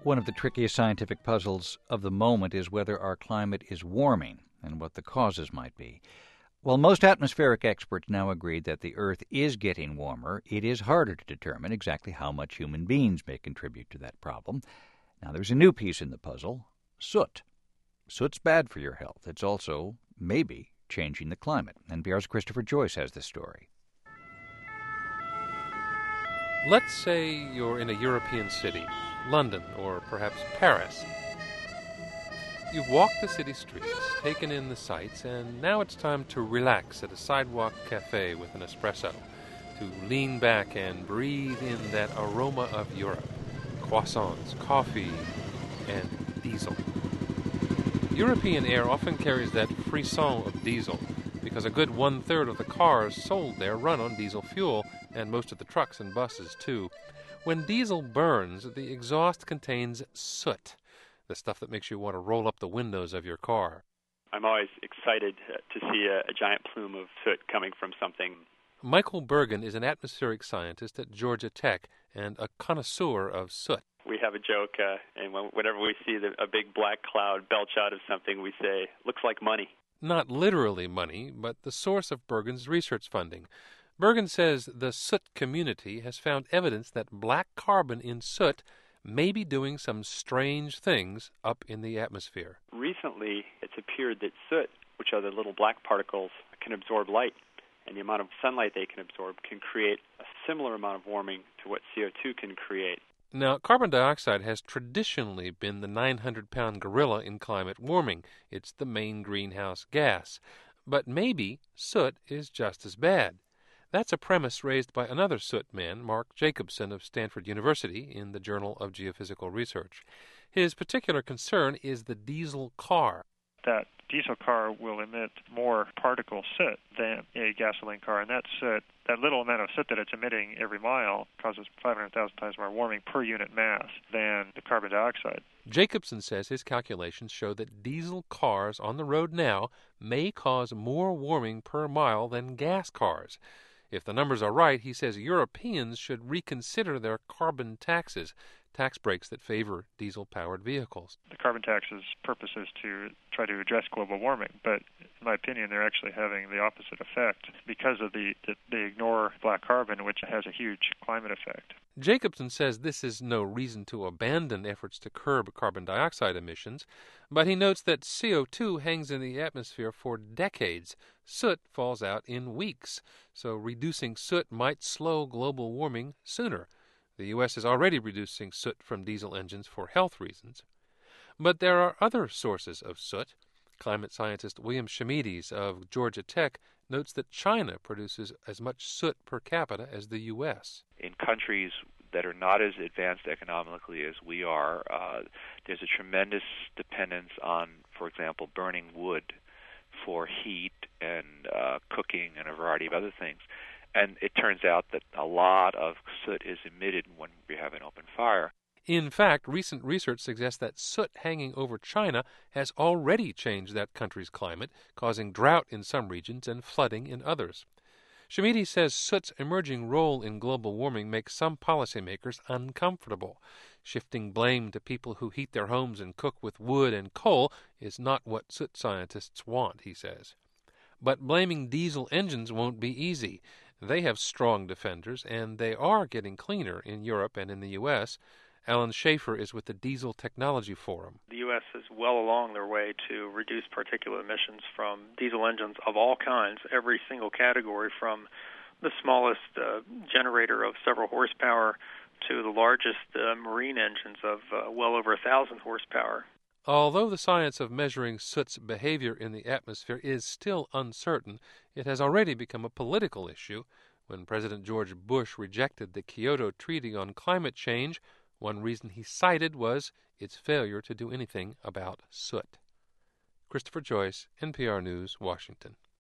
One of the trickiest scientific puzzles of the moment is whether our climate is warming and what the causes might be. While most atmospheric experts now agree that the Earth is getting warmer, it is harder to determine exactly how much human beings may contribute to that problem. Now, there's a new piece in the puzzle: soot. Soot's bad for your health. It's also, maybe, changing the climate. NPR's Christopher Joyce has the story. Let's say you're in a European city, London or perhaps Paris. You've walked the city streets, taken in the sights, and now it's time to relax at a sidewalk cafe with an espresso, to lean back and breathe in that aroma of Europe: croissants, coffee, and diesel. European air often carries that frisson of diesel because a good one-third of the cars sold there run on diesel fuel, and most of the trucks and buses too. When diesel burns, the exhaust contains soot, the stuff that makes you want to roll up the windows of your car. I'm always excited to see a giant plume of soot coming from something. Michael Bergen is an atmospheric scientist at Georgia Tech and a connoisseur of soot. We have a joke, and whenever we see a big black cloud belch out of something, we say, "Looks like money." Not literally money, but the source of Bergen's research funding. Bergen says the soot community has found evidence that black carbon in soot may be doing some strange things up in the atmosphere. Recently, it's appeared that soot, which are the little black particles, can absorb light, and the amount of sunlight they can absorb can create a similar amount of warming to what CO2 can create. Now, carbon dioxide has traditionally been the 900-pound gorilla in climate warming. It's the main greenhouse gas. But maybe soot is just as bad. That's a premise raised by another soot man, Mark Jacobson of Stanford University, in the Journal of Geophysical Research. His particular concern is the diesel car. That diesel car will emit more particle soot than a gasoline car, and that soot, that little amount of soot that it's emitting every mile, causes 500,000 times more warming per unit mass than the carbon dioxide. Jacobson says his calculations show that diesel cars on the road now may cause more warming per mile than gas cars. If the numbers are right, he says Europeans should reconsider their carbon taxes, tax breaks that favor diesel-powered vehicles. The carbon tax's purpose is to try to address global warming, but in my opinion, they're actually having the opposite effect because of they ignore black carbon, which has a huge climate effect. Jacobson says this is no reason to abandon efforts to curb carbon dioxide emissions, but he notes that CO2 hangs in the atmosphere for decades. Soot falls out in weeks, so reducing soot might slow global warming sooner. The U.S. is already reducing soot from diesel engines for health reasons. But there are other sources of soot. Climate scientist William Shimides of Georgia Tech notes that China produces as much soot per capita as the U.S. In countries that are not as advanced economically as we are, there's a tremendous dependence on, for example, burning wood for heat and cooking and a variety of other things. And it turns out that a lot of soot is emitted when we have an open fire. In fact, recent research suggests that soot hanging over China has already changed that country's climate, causing drought in some regions and flooding in others. Shimides says soot's emerging role in global warming makes some policymakers uncomfortable. Shifting blame to people who heat their homes and cook with wood and coal is not what soot scientists want, he says. But blaming diesel engines won't be easy. They have strong defenders, and they are getting cleaner in Europe and in the U.S. Alan Schaefer is with the Diesel Technology Forum. The U.S. is well along their way to reduce particulate emissions from diesel engines of all kinds, every single category, from the smallest generator of several horsepower to the largest marine engines of well over 1,000 horsepower. Although the science of measuring soot's behavior in the atmosphere is still uncertain, it has already become a political issue. When President George Bush rejected the Kyoto Treaty on climate change, one reason he cited was its failure to do anything about soot. Christopher Joyce, NPR News, Washington.